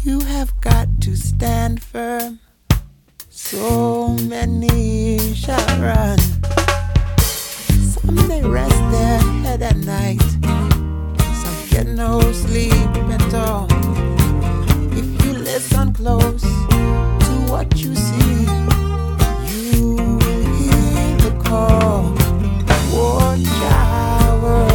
You have got to stand firm. So many shall run. Some they rest their head at night. Some get no sleep at all. If you listen close to what you see, you will hear the call. Watch our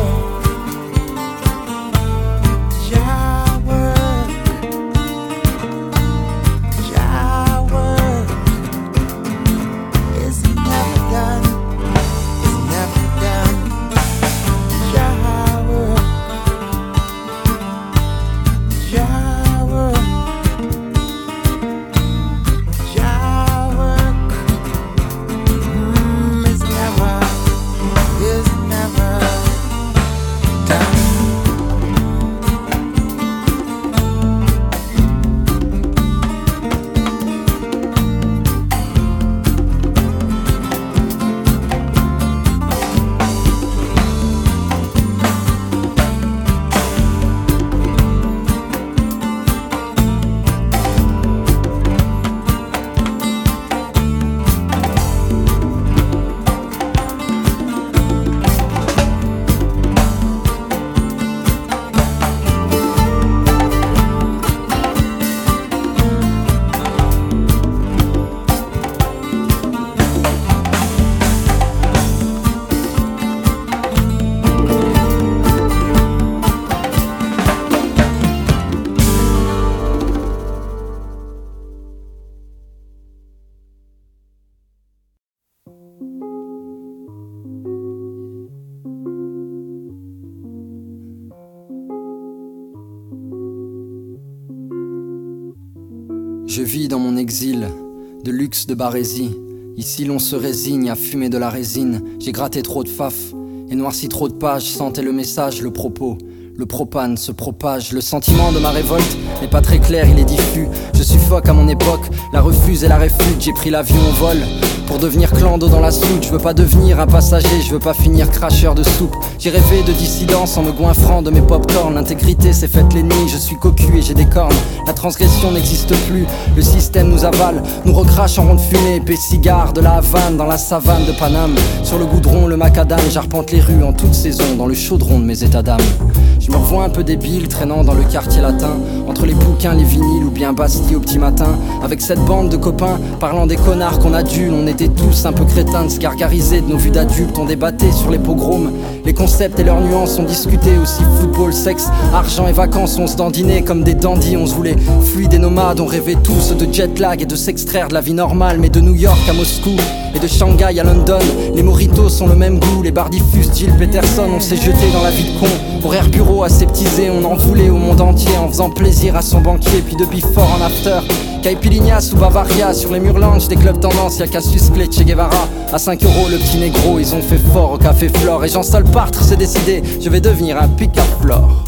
Je vis dans mon exil, de luxe de barésie. Ici l'on se résigne à fumer de la résine. J'ai gratté trop de faf et noirci trop de pages. Sentais le message, le propos. Le propane se propage. Le sentiment de ma révolte n'est pas très clair, il est diffus. Je suffoque à mon époque, la refuse et la réfute. J'ai pris l'avion au vol pour devenir clando dans la soute. Je veux pas devenir un passager, je veux pas finir cracheur de soupe. J'ai rêvé de dissidence en me goinfrant de mes pop-corn. L'intégrité s'est faite l'ennemi, je suis cocu et j'ai des cornes. La transgression n'existe plus, le système nous avale. Nous recrache en rond de fumée, épais cigare de la Havane. Dans la savane de Paname, sur le goudron, le macadam. J'arpente les rues en toute saison, dans le chaudron de mes états d'âme. Je me revois un peu débile, traînant dans le quartier latin, entre les bouquins, les vinyles ou bien Bastille au petit matin. Avec cette bande de copains, parlant des connards qu'on adule. On était tous un peu crétins, de se gargariser de nos vues d'adultes. On débattait sur les pogroms, les concepts et leurs nuances. On discutait aussi football, sexe, argent et vacances. On se dandinait comme des dandys, on se voulait fluides et nomades. On rêvait tous de jet lag et de s'extraire de la vie normale. Mais de New York à Moscou et de Shanghai à London, les mojitos sont le même goût. Les bars diffusent Jill Peterson, on s'est jeté dans la vie de con. Horaire bureau aseptisé, on en voulait au monde entier en faisant plaisir à son banquier. Puis de before en after, Caipirinhas ou Bavaria. Sur les murs lounge des clubs tendance, y'a Cassius Clay, Che Guevara. À 5 € le petit négro, ils ont fait fort au café Flore. Et Jean-Sol Partre s'est décidé, je vais devenir un pick-up-flore.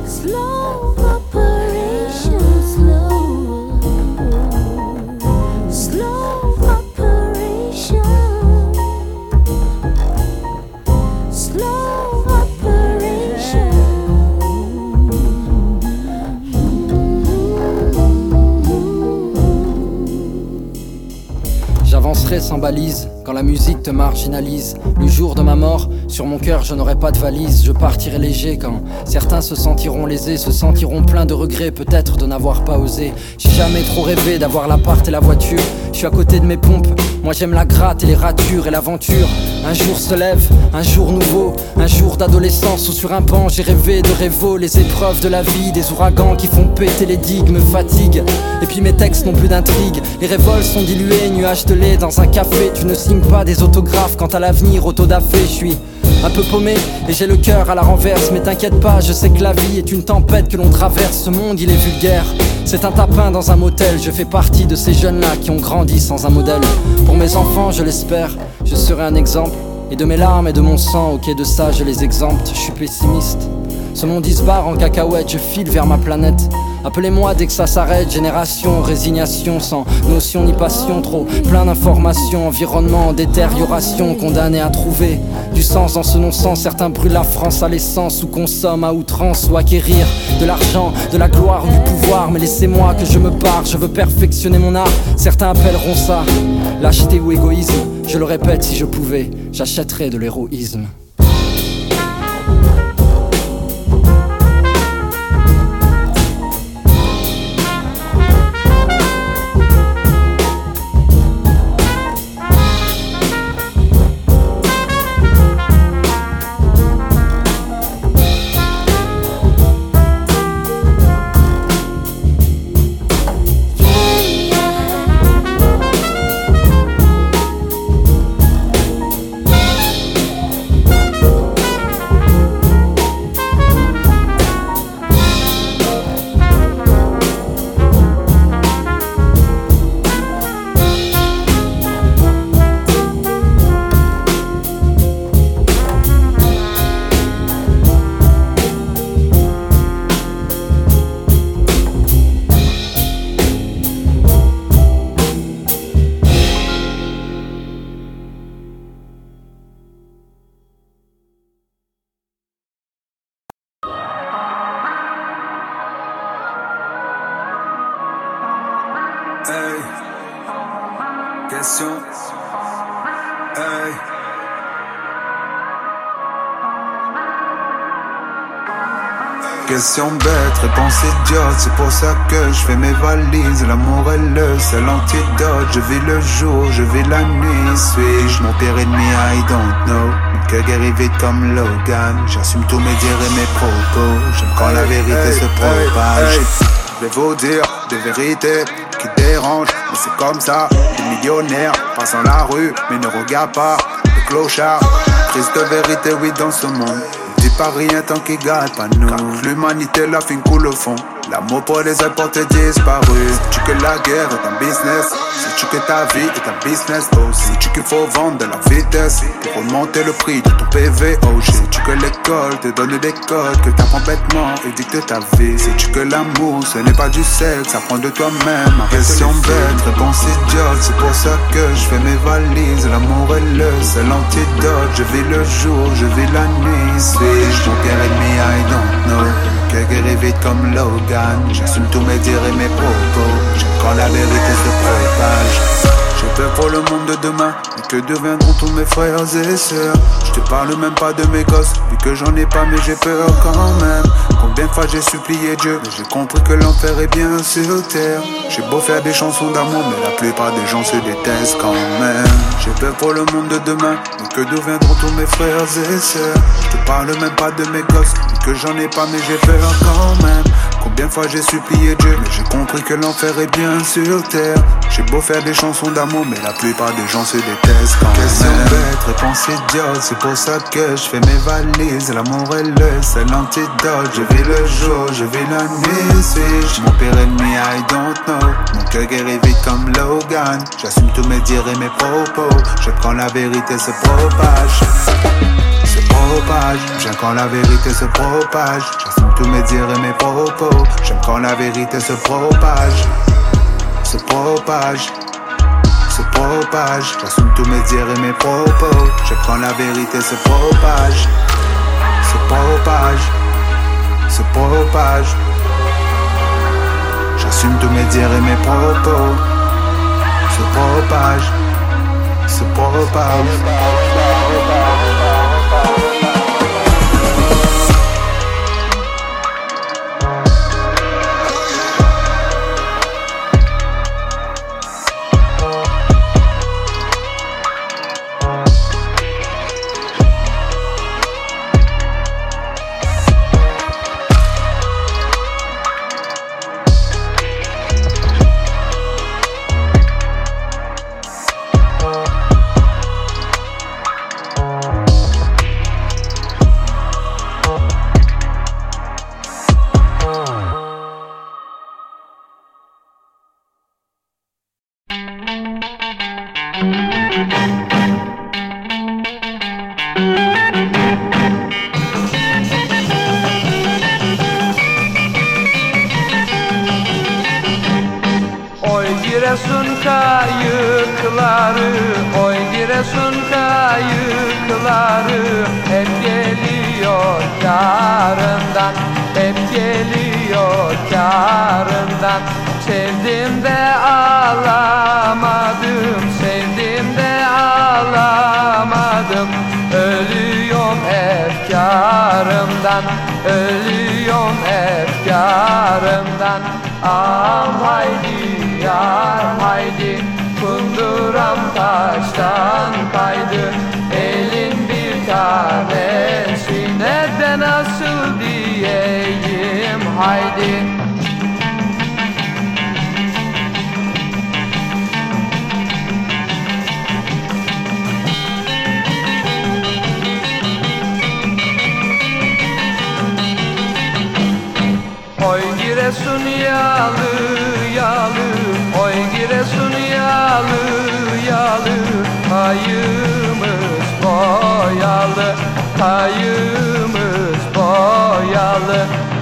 Slow operation, slow. Slow operation. Slow operation. J'avancerai sans balise quand la musique te marginalise. Le jour de ma mort, sur mon cœur je n'aurai pas de valise. Je partirai léger quand certains se sentiront lésés, se sentiront pleins de regrets peut-être de n'avoir pas osé. J'ai jamais trop rêvé d'avoir l'appart et la voiture. Je suis à côté de mes pompes, moi j'aime la gratte et les ratures et l'aventure. Un jour se lève, un jour nouveau, un jour d'adolescence où sur un banc j'ai rêvé de révo. Les épreuves de la vie, des ouragans qui font péter les digues me fatiguent. Et puis mes textes n'ont plus d'intrigue, les révoltes sont diluées, nuages de lait dans un café. Tu ne signes pas des autographes, quant à l'avenir autodafé. Je suis un peu paumé et j'ai le cœur à la renverse. Mais t'inquiète pas, je sais que la vie est une tempête que l'on traverse. Ce monde il est vulgaire, c'est un tapin dans un motel. Je fais partie de ces jeunes-là qui ont grandi sans un modèle. Pour mes enfants, je l'espère, je serai un exemple. Et de mes larmes et de mon sang, au quai de ça je les exempte. Je suis pessimiste, ce monde il se barre en cacahuète. Je file vers ma planète, Appelez-moi dès que ça s'arrête, génération, résignation, sans notion ni passion, trop plein d'informations, environnement en détérioration, condamné à trouver du sens dans ce non-sens. Certains brûlent la France à l'essence, ou consomment à outrance, ou acquérir de l'argent, de la gloire ou du pouvoir. Mais laissez-moi que je me pare, je veux perfectionner mon art. Certains appelleront ça lâcheté ou égoïsme. Je le répète, si je pouvais, j'achèterais de l'héroïsme. Hey, question. Hey. Question bête, réponse idiote, c'est pour ça que je fais mes valises. L'amour est le seul antidote. Je vis le jour, je vis la nuit. Suis-je mon pire ennemi? I don't know. Mon cœur guérit vite comme Logan. J'assume tous mes dires et mes propos. J'aime quand la vérité se propage. Je vais vous dire des vérités qui dérangent, mais c'est comme ça. Des millionnaires passent dans la rue, mais ne regardent pas les clochards. Triste vérité, oui, dans ce monde. Dis pas rien tant qu'ils gagnent pas nous. Car l'humanité, la fin coule au fond. L'amour pour les importes est disparu. Sais-tu que la guerre est un business? Sais-tu que ta vie est un business? Oh, sais-tu qu'il faut vendre de la vitesse pour remonter le prix de ton PV? Oh, sais-tu que l'école te donne des codes que t'apprends bêtement et dicte ta vie? Sais-tu que l'amour, ce n'est pas du sexe, ça prend de toi-même? Question bête, réponse idiote, c'est pour ça que je fais mes valises. L'amour est le seul antidote. Je vis le jour, je vis la nuit. Suis-je mon pire ennemi? I don't know. Cœur guérit vite comme Logan. J'assume tous mes dires et mes propos. J'aime quand la vérité se propage. J'ai peur pour le monde de demain. Mais que deviendront tous mes frères et sœurs? Je te parle même pas de mes gosses, vu que j'en ai pas mais j'ai peur quand même. Combien de fois j'ai supplié Dieu, mais j'ai compris que l'enfer est bien sur terre. J'ai beau faire des chansons d'amour, mais la plupart des gens se détestent quand même. J'ai peur pour le monde de demain, mais que deviendront tous mes frères et sœurs? Je te parle même pas de mes gosses, vu que j'en ai pas mais j'ai peur quand même. Combien de fois j'ai supplié Dieu, mais j'ai compris que l'enfer est bien sur terre. J'ai beau faire des chansons d'amour, mais la plupart des gens se détestent quand même. Question bête, réponse idiote, c'est pour ça que je fais mes valises. L'amour est le seul antidote. Je vis le jour, je vis la nuit. Suis-je mon pire ennemi? I don't know. Mon cœur guérit vite comme Logan. J'assume tous mes dires et mes propos. J'aime quand la vérité se propage. J'aime quand la vérité se propage. J'assume tous mes dires et mes propos. J'aime quand la vérité se propage. Se propage. J'assume tous mes dires et mes propos. J'aime quand la vérité se propage. Se propage. J'assume tous mes dires et mes propos. Se propage. Giresun kayıkları, oy Giresun kayıkları hep geliyor kârından, hep geliyor kârından. Sevdim de ağlamadım, sevdim de ağlamadım. Ölüyorum efkarımdan, ölüyorum efkarımdan. Am haydi yar haydi, kunduram taştan kaydı. Elin bir tanesi nerede nasıl diyeyim haydi. Oy Giresun yalı yalı, oy Giresun yalı yalı. Kayığımız boyalı, kayığımız boyalı.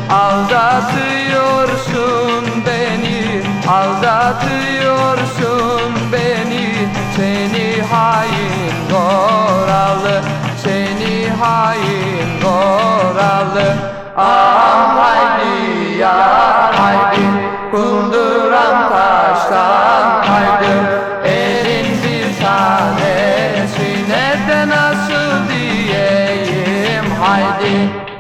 Aldatıyorsun beni, aldatıyorsun beni. Seni hain goralı, seni hain goralı. Ah haydi yar haydi, kunduran taştan kaydı. Elin bir tanesi nerede nasıl diyeyim haydi.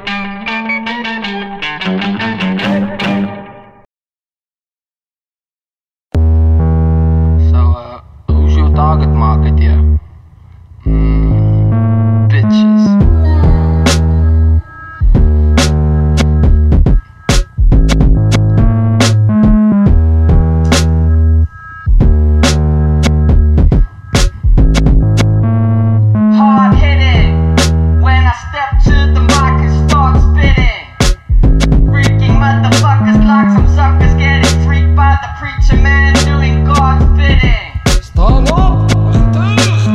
So, who's your target market here? Bitches. Hard hitting. When I step to the mic and start spitting. Freaking motherfuckers like some suckers getting freaked by the preacher man doing God's bidding. Stand up! Achter!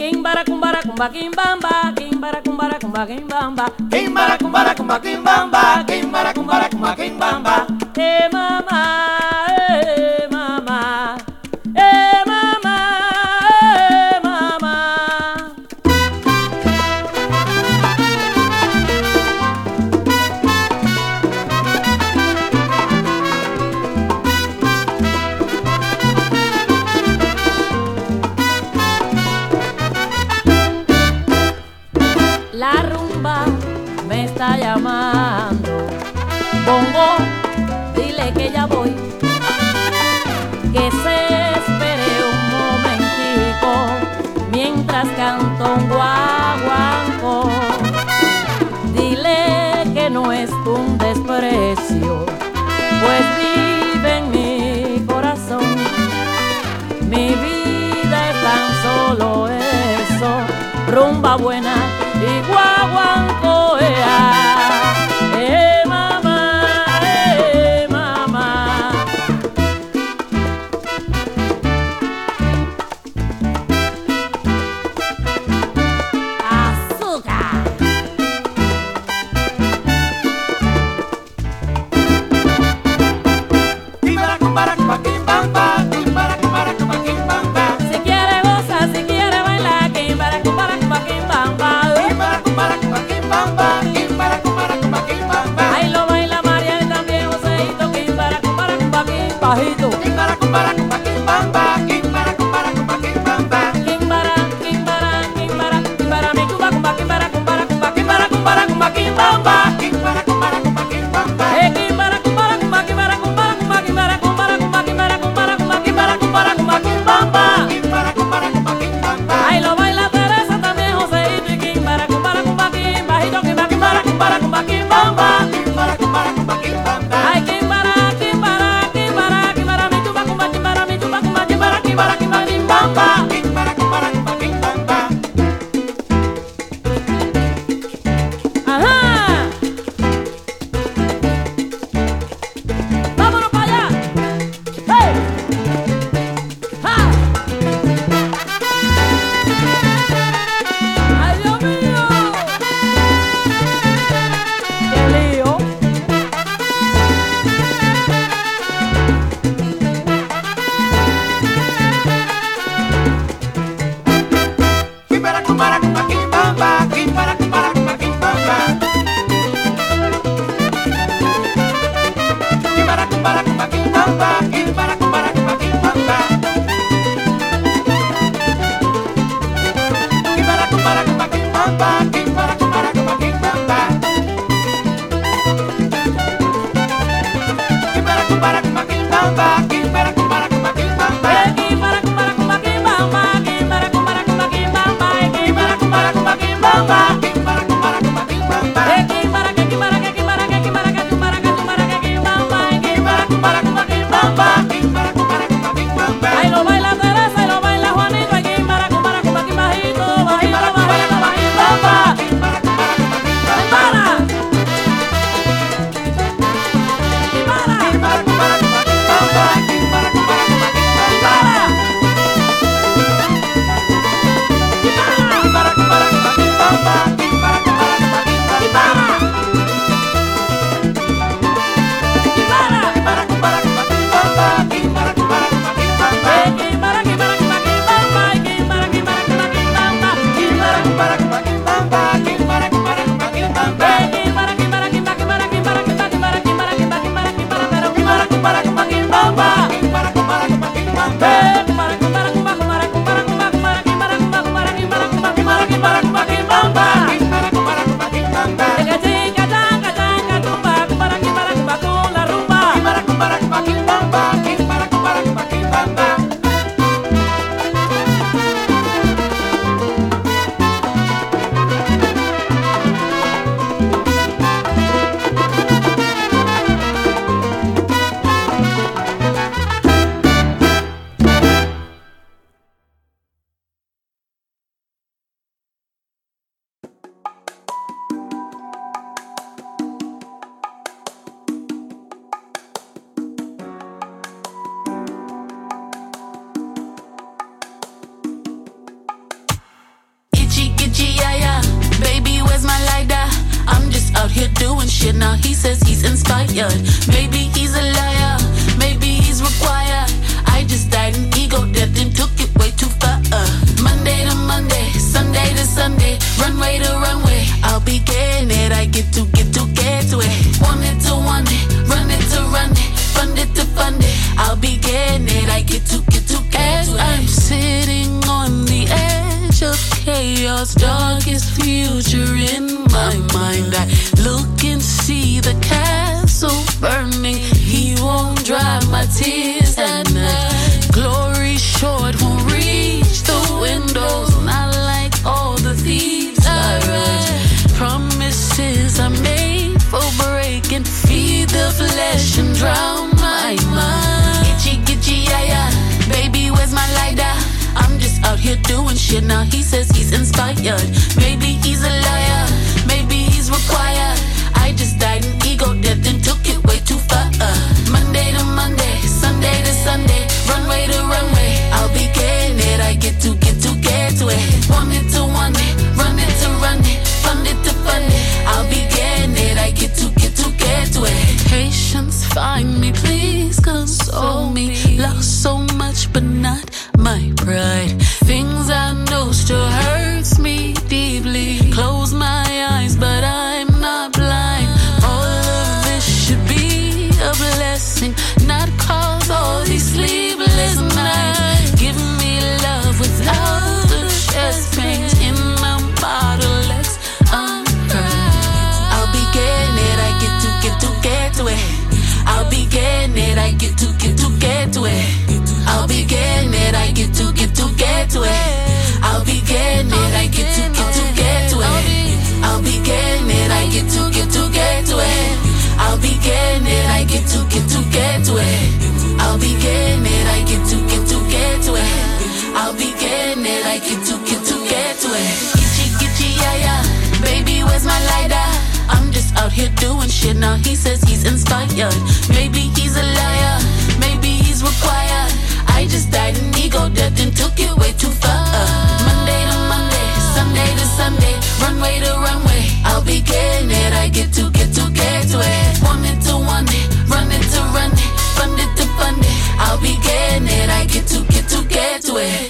Kimbara kumbara kumba kimbamba, kimbara kumbara kumba kimbamba, Kimbara kumbara kumba kimbamba, kimbara kumbara kumba kimbamba. mama, mama, mama, mama. La rumba me está llamando. Bongo, dile que ya voy. Que se espere un momentico mientras canto un guaguancó. Dile que no es un desprecio, pues vive en mi corazón. Mi vida es tan solo eso, rumba buena y guaguancó, mamá, mamá. Azúcar. Kimbara kumbara kumba kimbamba, kimbara kumbara kumba kimbamba. Si quiere gozar, si quiere bailar, kimbara kumbara kumba kimbamba. Kimbara kumbara kumba kimbamba, kimbara kumbara kumba kimbamba. Ahí lo baila María y también Joseito, kimbara kumbara kumba kimbajito. Kimbara kumbara kumba kimbamba, kimbara kumbara kumba kimbamba. Kimbara, kimbara, kimbara, kimbara mi kumba kumba kimbara kumbara kumba kimbara kumbara kumba kimbamba. Kimbara kumbara kumba kimbamba. Kimbara kumbara kumba kimbara kumbara kumba kimbara kumbara kumba kimbara kumbara kumba kimbara kumbara kumba kimbamba. Kimbara kumbara kumba kimbamba. Ahí lo baila Teresa también Joseito y kimbara kumbara kumba kimbajito, kimbara kumbara kumbara kumba kimbamba. Kimbara kumbara kumba kimbamba. Ay kimbara, kimbara, kimbara, kimbara mi tumba kumba kimbara mi tumba kumba kimbara kimbara kimbara kimbamba. Kimbara kumbara kumba kimbamba. Ajá. Vámonos para allá. Hey. Ja. Ay, Dios mío. Qué lío. Kimbara kumbara kumba kimbamba, kimbara kumbara kumba kimbamba. Kimbara kumbara kumba kimbamba, kimbara kumbara kumba kimbamba. Kimbara kumbara kumba kimbamba, kimbara kumbara kumba kimbamba. Kimbara kumbara kumba kimbamba, kimbara kumbara kumba kimbamba. Kimbara kumbara kumba kimbamba, kimbara kumbara kumba kimbamba, kimbara kumbara kumba kimbamba. Kimbara kumbara kumba kimbamba. Kimbara que kimbara que kimbara que kimbara que kimbara que kimbara que kimbamba, Kimbara kumbara kumba kimbamba, kimbara he says he's inspired. Maybe he's a liar, maybe he's required. I just died an ego death and took it way too far. Monday to Monday, Sunday to Sunday, runway to runway. I'll be getting it, I get to it. Want it to want it, run it to run it, fund it to fund it. I'll be getting it, I get to it. As I'm sitting on the edge of chaos, darkest future in my mind, I look and see the castle burning. He won't dry my tears at night. Glory short won't reach the windows, not like all the thieves I rise. Promises I made for breaking, feed the flesh and drown my mind. Itchy, gitchy, yeah. Baby, where's my lighter? I'm just out here doing shit. Now he says he's inspired. Maybe he's a liar, maybe he's required. I just died an ego death and took it way too far. Monday to Monday, Sunday to Sunday, runway to runway. I'll be getting it, I get to it. Want it to want it, run it to run it, fund it to fund it. I'll be getting it, I get to it. Patience, find me, please console me. Lost so much, but not my pride. Things I know still hurts me deeply. Close my eyes, but I'm not blind. All of this should be a blessing, not cause all these sleepless nights. Give me love without the chest pains in my bottle. Let's unfriend. I'll be getting it, I get to it. I'll be getting it, I get to it. I'll be getting it, I get to it. I'll be getting it, I get to it. I'll be getting it, I get to it. I'll be getting it, I get to it. I'll be getting it, I get to it. I'll be getting it, I get to it. Itchy, yeah. Baby, where's my lighter? I'm just out here doing shit. Now he says he's inspired. Maybe he's a liar, maybe he's required. I just died an ego death and took it way too far. Monday to Monday, Sunday to Sunday, runway to runway. I'll be getting it, I get to it. Want it to want it, run it to run it, fund it to fund it. I'll be getting it, I get to it.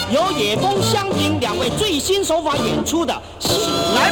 由野风、香平两位最新手法演出的喜来。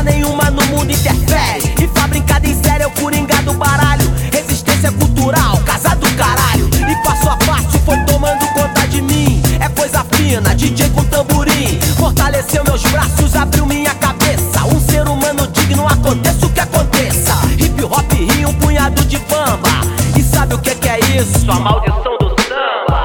nenhuma no mundo interfere. E fabricado em série é o coringa do baralho. Resistência cultural, casa do caralho. E passo a passo foi tomando conta de mim. É coisa fina, DJ com tamborim. Fortaleceu meus braços, abriu minha cabeça. Um ser humano digno, aconteça o que aconteça. Hip hop ri, um punhado de bamba. E sabe o que é isso? A maldição do samba.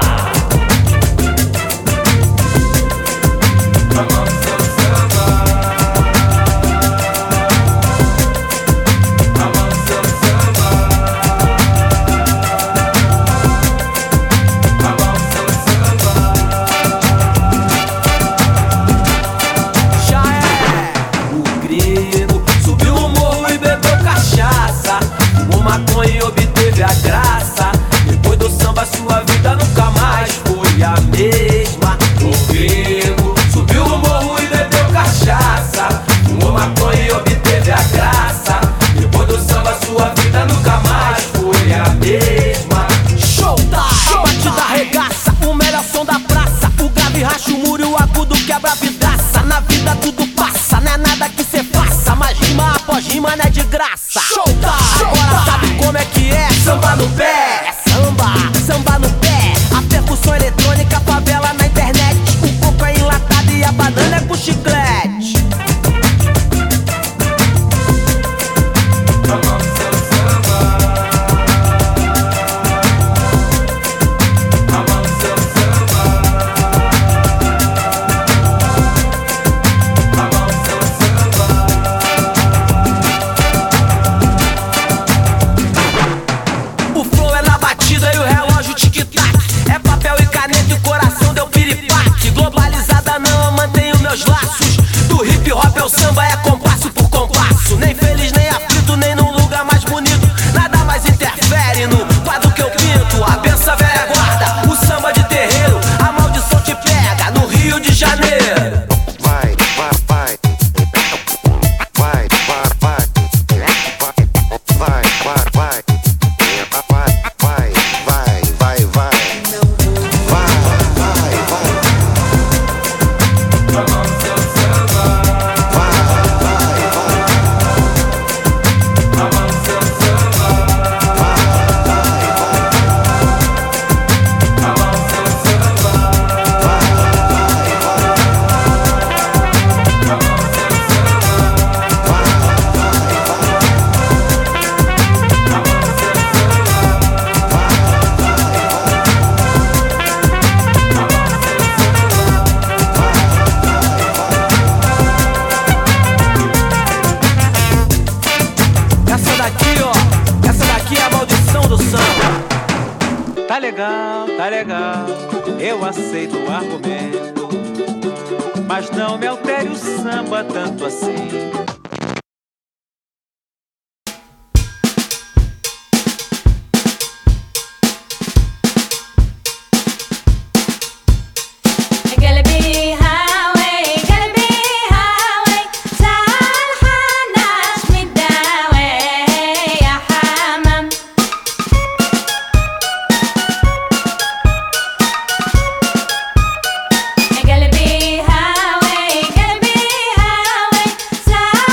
Maconha e obteve a graça. Depois do samba sua vida nunca mais foi a mesma. O grego subiu no morro e bebeu cachaça. Fumou maconha e obteve a graça. Depois do samba sua vida nunca mais foi a mesma. Showtime! A batida arregaça, o melhor som da praça. O grave racha o muro e o agudo quebra a vidraça. Na vida tudo passa, não é nada que cê faça. Mas rima após rima não é de graça. Showtime! Agora sabe como é que é? Samba no pé! É samba, samba no pé. A percussão eletrônica, a favela na internet. O coco é enlatado e a banana é com chiclete. O samba é compasso por compasso. Nem feliz, nem aflito, nem num lugar mais bonito. Nada mais interfere no quadro que eu pinto. A benção velha guarda, o samba de terreiro. A maldição te pega no Rio de Janeiro. Vai, vai, vai. Vai, vai, vai. Vai, vai, vai. Vai, vai, vai, vai. Tá legal, eu aceito o argumento, mas não me altere o samba tanto assim. قلبي هاوي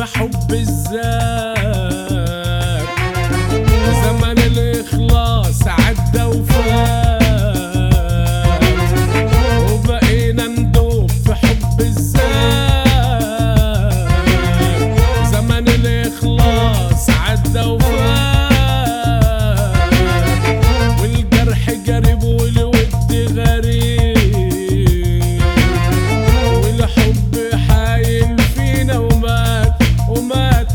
حب الذات، زمن الإخلاص عدى وفات، وبقينا ندوب في حب الذات، زمن الإخلاص عدى وفات، والجرح قريب والود غريب، والحب حايل فينا ومات ومات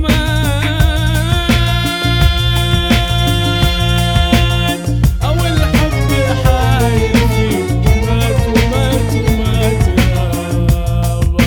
ومات، أو الحب حايل فينا ومات ومات ومات يابا.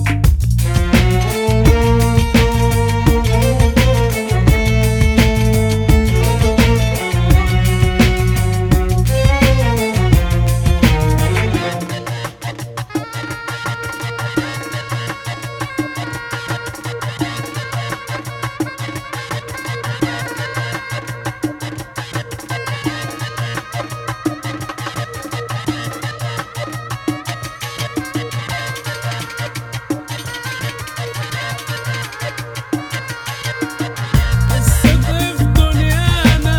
الصدق في دنيانا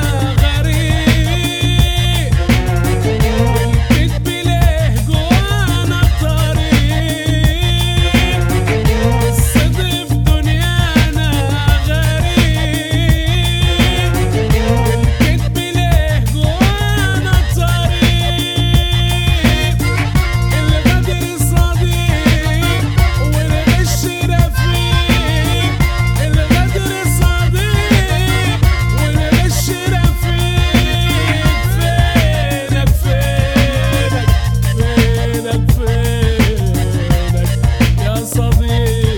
غريب، والكدب ليه جوانا طريق، الصدق في دنيانا غريب، والكدب ليه جوانا طريق، الغدر صديق والغش رفيق، الغدر صديق والغش رفيق، فينك فينك فينك فينك يا صديق.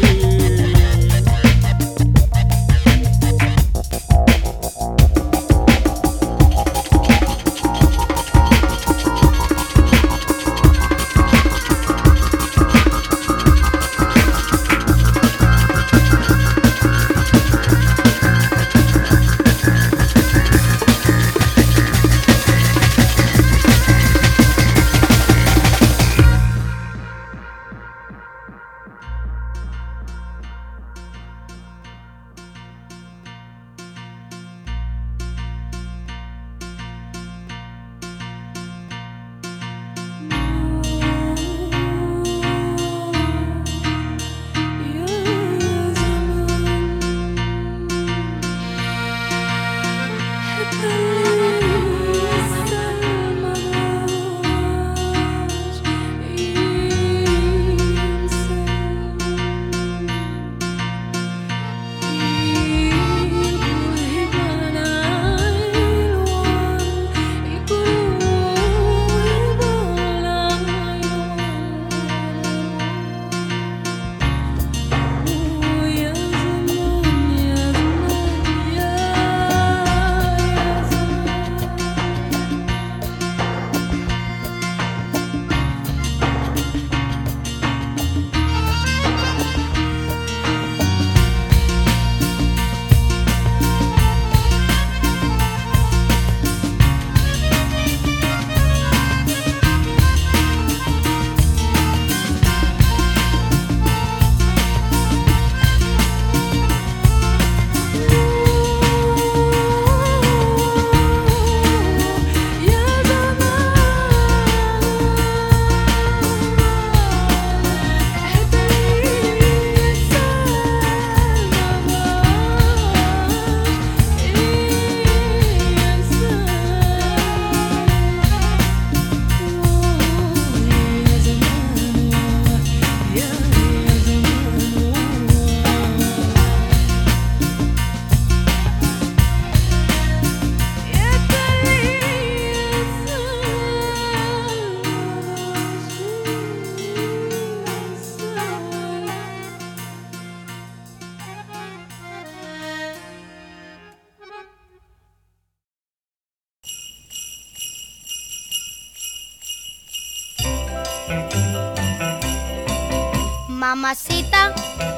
Mamacita,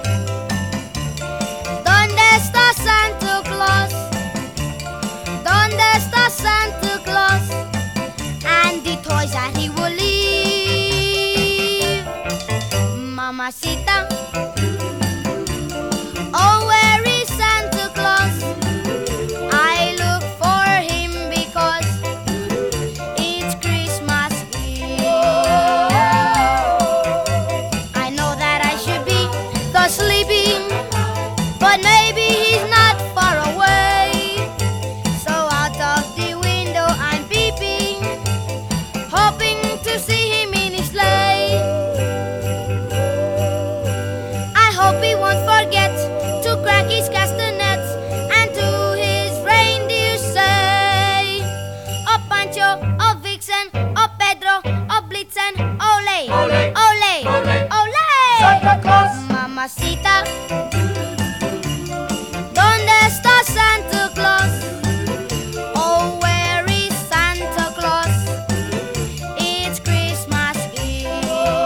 ¿dónde está Santa Claus? ¿Dónde está Santa Claus? And the toys that he will leave. Mamacita, sleeping, but maybe he's not far away. So out of the window I'm peeping, hoping to see him in his sleigh. I hope he won't forget to crack his castanets and to his reindeer say, "Oh Pancho, oh Vixen, oh Pedro, oh Blitzen, ole, ole, ole, ole, Santa Claus, mamacita, ¿dónde está Santa Claus? Oh, where is Santa Claus? It's Christmas Eve.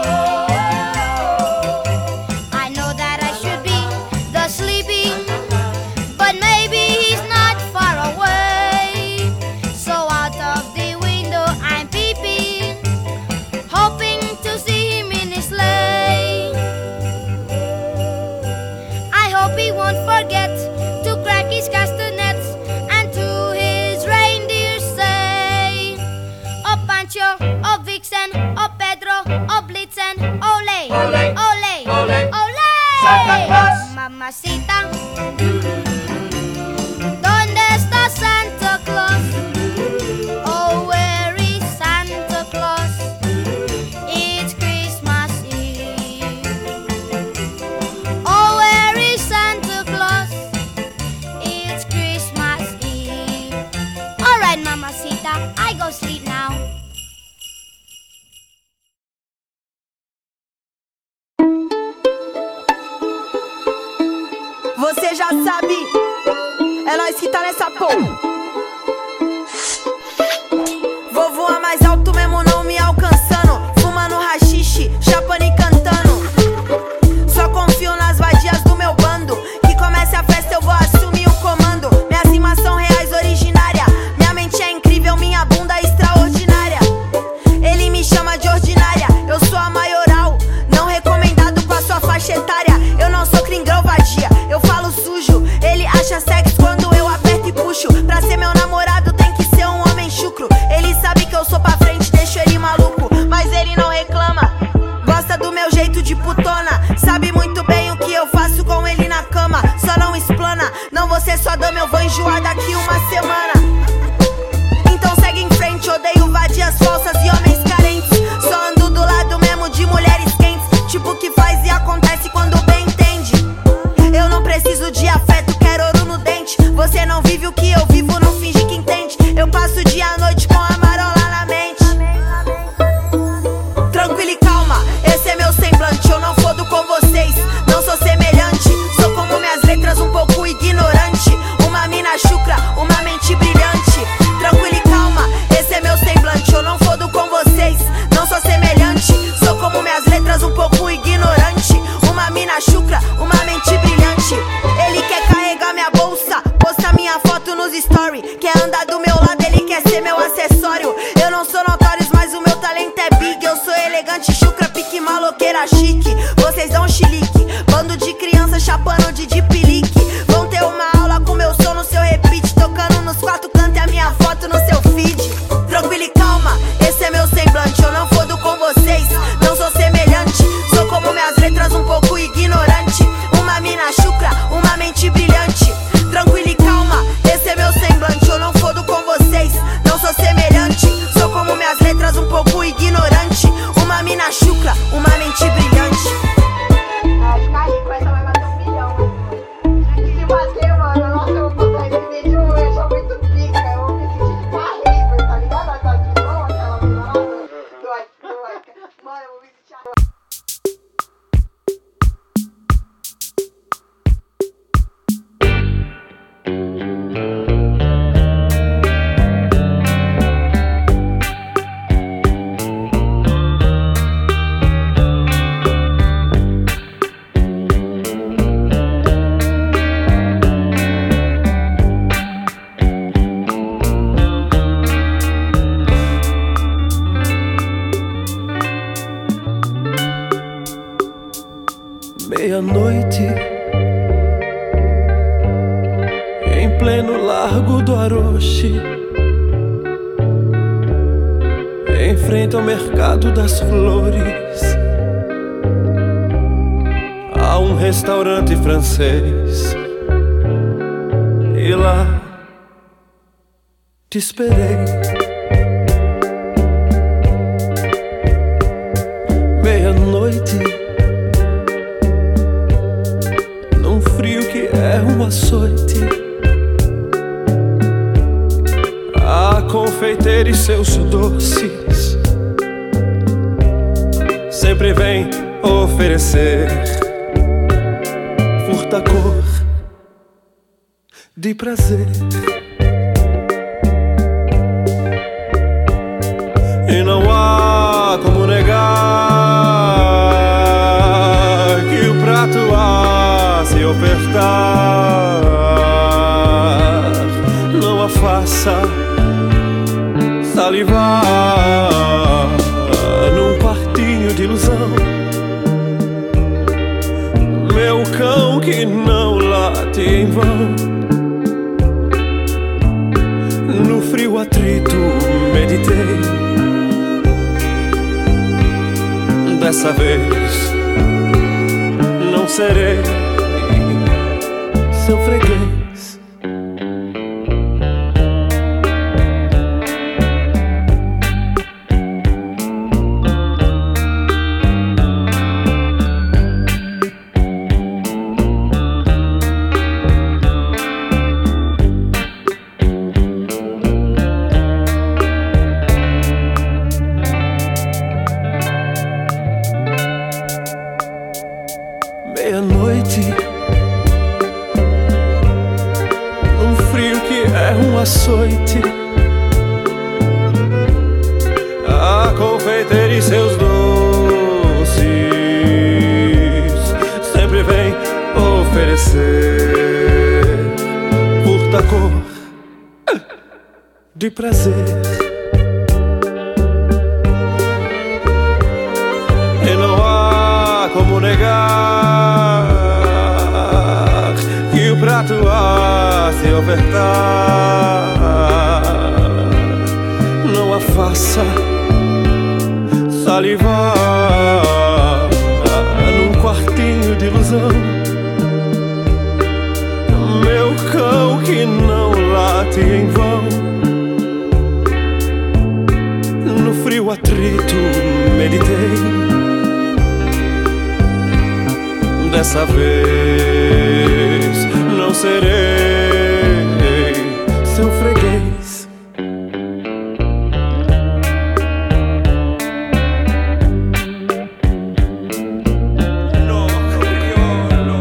I know that I should be the sleeping, but maybe he's not far away. So out of the window I'm peeping, hoping to see him in his sleigh. I hope he won't forget to crack his castanets and to his reindeer say, "Oh Pancho, oh Vixen, oh Pedro, oh Blitzen, ole, ole, ole, ole, Santa Claus, mamacita, ¿dónde está Santa Claus? Oh, where is Santa Claus? It's Christmas Eve. Oh, where is Santa Claus? It's Christmas Eve." All right, mamacita, I go sleep now. Você já sabe, é nós que tá nessa porra. Vou voar mais alto mesmo não me alcançando, fumando rachixe, chapando e cantando. Só confio nas vadias do meu bando, que comece a festa eu vou assumir o comando. Minhas rimas são reais originária, minha mente é incrível, minha bunda é extraordinária. Ele me chama de ordinária, eu sou a maioral, não recomendado com a sua faixa etária. Eu não sou cringrão vadia, eu falo sujo. Ele acha sexo quando eu aperto e puxo. Pra ser meu namorado tem que ser um homem chucro. Ele sabe que eu sou pra frente, deixo ele maluco, mas ele não reclama. Gosta do meu jeito de putona, sabe muito bem o que eu faço com ele na cama. Só não explana, não você só dama, eu vou enjoar daqui uma semana. Então segue em frente, odeio vadias falsas e homens carentes. Só ando do lado mesmo de mulheres quentes, tipo que faz e acontece quando bem entende. Eu não preciso de afeto, quero ouro no dente. Você não vive o que eu vivo, não finge que entende. Eu passo o dia à noite com a marola na mente. Tranquilo e calma, esse é meu semblante. Eu não fodo com vocês, não sou semelhante. Sou como minhas letras, um pouco ignorante. Uma mina chucra, uma mente brilhante. Tranquilo e calma, esse é meu semblante. Eu não fodo com vocês, não sou semelhante. Sou como minhas letras, um pouco ignorante. Uma mina chucra, uma mente brilhante. Ele quer carregar minha bolsa, postar minha foto nos story. Quer andar do meu lado, ele quer ser meu acessório. Eu não sou notório, mas o meu talento é big. Eu sou elegante, chucra, pique, maloqueira, chique. Vocês dão chilique, bando de criança chapando de dipilique. Vão ter uma aula com meu som no seu repeat, tocando nos quatro cantos e a minha foto no seu feed. Tranquilo e calma, esse é meu semblante. Eu não fodo com vocês, não sou semelhante. Sou como minhas letras, um pouco ignorante. Uma mina chucra, uma mente brilhante. Tranquilo e calma, esse é meu semblante. Eu não fodo com vocês, não sou semelhante. Sou como minhas letras, um pouco ignorante. Uma mina chucra, uma mente brilhante. Meia-noite, em pleno Largo do Aroche, em frente ao Mercado das Flores, há um restaurante francês e lá te esperei. Meia-noite, num frio que é um açoite, a confeiteira e seus doces sempre vem oferecer furta-cor de prazer. E não há como negar que o prato a se ofertar não a faça salivar num quartinho de ilusão. Meu cão que não late em vão, no frio atrito meditei. Dessa vez não serei seu freguês. Meia-noite, num frio que é um açoite, a confeiteira e seus doces sempre vem oferecer furta-cor de prazer. E não há como negar que o prato a se ofertar não a faça salivar num quartinho de ilusão. Meu cão que não late em vão, no frio atrito meditei. Dessa vez não serei